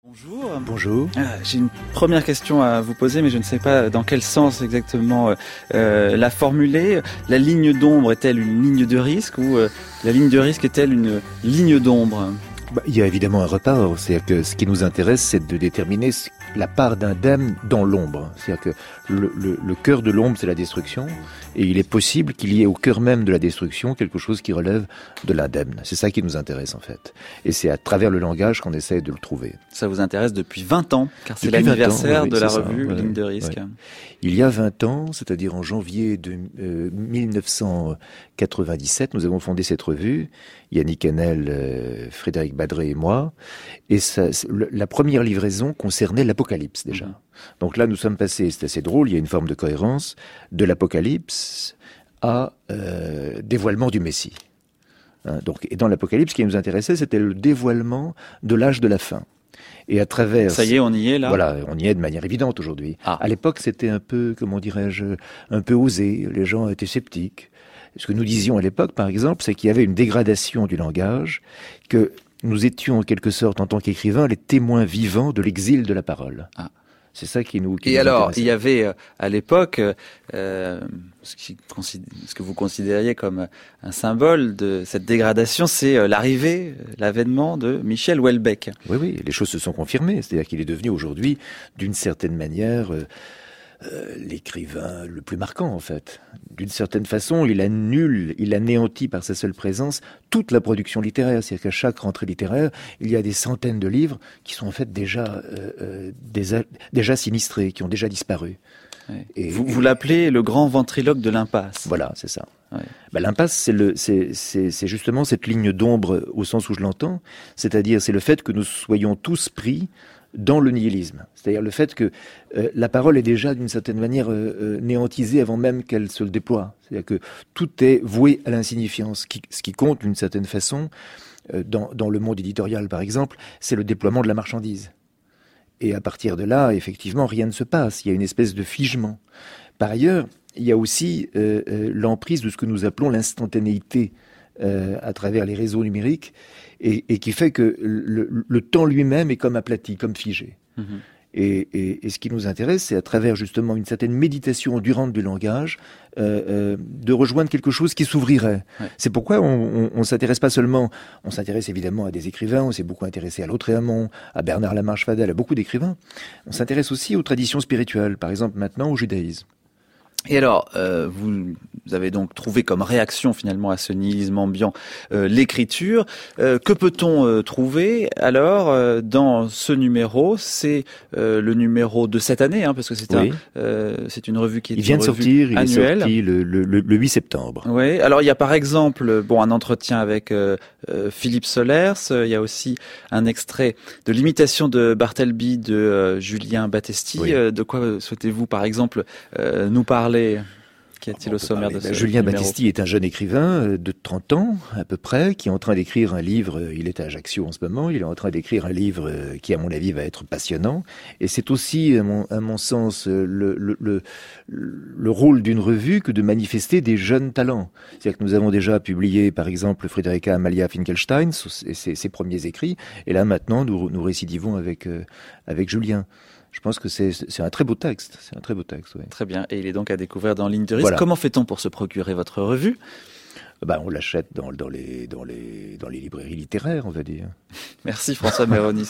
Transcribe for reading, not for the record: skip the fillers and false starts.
Bonjour. Bonjour. J'ai une première question à vous poser, mais je ne sais pas dans quel sens exactement la formuler. La ligne d'ombre est-elle une ligne de risque ou la ligne de risque est-elle une ligne d'ombre ? Il y a évidemment un repart, c'est-à-dire que ce qui nous intéresse, c'est de déterminer la part d'indemne dans l'ombre. C'est-à-dire que le cœur de l'ombre, c'est la destruction, et il est possible qu'il y ait au cœur même de la destruction quelque chose qui relève de l'indemne. C'est ça qui nous intéresse en fait. Et c'est à travers le langage qu'on essaie de le trouver. Ça vous intéresse depuis 20 ans, car c'est l'anniversaire de la revue ça, Ligne de risque. Ouais. Il y a 20 ans, c'est-à-dire en janvier de 1997, nous avons fondé cette revue, Yannick Hanel, Frédéric Badré et moi, et la première livraison concernait l'Apocalypse déjà. Donc là, nous sommes passés, c'est assez drôle, il y a une forme de cohérence, de l'Apocalypse à dévoilement du Messie. Et dans l'Apocalypse, ce qui nous intéressait, c'était le dévoilement de l'âge de la fin. Et à travers... Ça y est, on y est là. Voilà, on y est de manière évidente aujourd'hui. À l'époque, c'était un peu, comment dirais-je, un peu osé. Les gens étaient sceptiques. Ce que nous disions à l'époque, par exemple, c'est qu'il y avait une dégradation du langage, que nous étions en quelque sorte, en tant qu'écrivains, les témoins vivants de l'exil de la parole. C'est ça qui nous Et alors, il y avait à l'époque ce que vous considériez comme un symbole de cette dégradation, c'est l'arrivée, l'avènement de Michel Houellebecq. Oui, les choses se sont confirmées. C'est-à-dire qu'il est devenu aujourd'hui, d'une certaine manière, l'écrivain le plus marquant, en fait. D'une certaine façon, il anéantit par sa seule présence toute la production littéraire. C'est-à-dire qu'à chaque rentrée littéraire, il y a des centaines de livres qui sont en fait déjà sinistrés, qui ont déjà disparu. Ouais. Et vous l'appelez le grand ventriloque de l'impasse. Voilà, c'est ça. Ouais. L'impasse, c'est justement cette ligne d'ombre au sens où je l'entends. C'est-à-dire, c'est le fait que nous soyons tous pris dans le nihilisme. C'est-à-dire le fait que la parole est déjà d'une certaine manière néantisée avant même qu'elle se le déploie. C'est-à-dire que tout est voué à l'insignifiance. Ce qui compte d'une certaine façon, dans le monde éditorial par exemple, c'est le déploiement de la marchandise. Et à partir de là, effectivement, rien ne se passe. Il y a une espèce de figement. Par ailleurs, il y a aussi l'emprise de ce que nous appelons l'instantanéité à travers les réseaux numériques et qui fait que le temps lui-même est comme aplati, comme figé. Et ce qui nous intéresse, c'est à travers justement une certaine méditation endurante du langage, de rejoindre quelque chose qui s'ouvrirait. Ouais. C'est pourquoi on s'intéresse pas seulement, on s'intéresse évidemment à des écrivains, on s'est beaucoup intéressé à Lautréamont, à Bernard Lamarche-Fadel, à beaucoup d'écrivains. On s'intéresse aussi aux traditions spirituelles, par exemple maintenant au judaïsme. Et alors, vous avez donc trouvé comme réaction finalement à ce nihilisme ambiant l'écriture. Que peut-on trouver alors dans ce numéro ? C'est le numéro de cette année, parce que c'est c'est une revue qui est vient de sortir, annuelle. Il est sorti le 8 septembre. Oui. Alors il y a par exemple un entretien avec Philippe Solers. Il y a aussi un extrait de l'imitation de Bartleby de Julien Battesti. Oui. De quoi souhaitez-vous par exemple nous parler ? Qu'y a-t-il au sommaire de ce Julien numéro ? Battesti est un jeune écrivain de 30 ans à peu près, qui est en train d'écrire un livre, il est à Ajaccio en ce moment, il est en train d'écrire un livre qui à mon avis va être passionnant. Et c'est aussi, à mon sens, le rôle d'une revue que de manifester des jeunes talents. C'est-à-dire que nous avons déjà publié par exemple Frédérica Amalia Finkelstein, ses premiers écrits, et là maintenant nous récidivons avec Julien. Je pense que c'est un très beau texte. C'est un très beau texte, oui. Très bien. Et il est donc à découvrir dans Ligne de risque. Voilà. Comment fait-on pour se procurer votre revue ? On l'achète dans les librairies littéraires, on va dire. Merci François Méroni.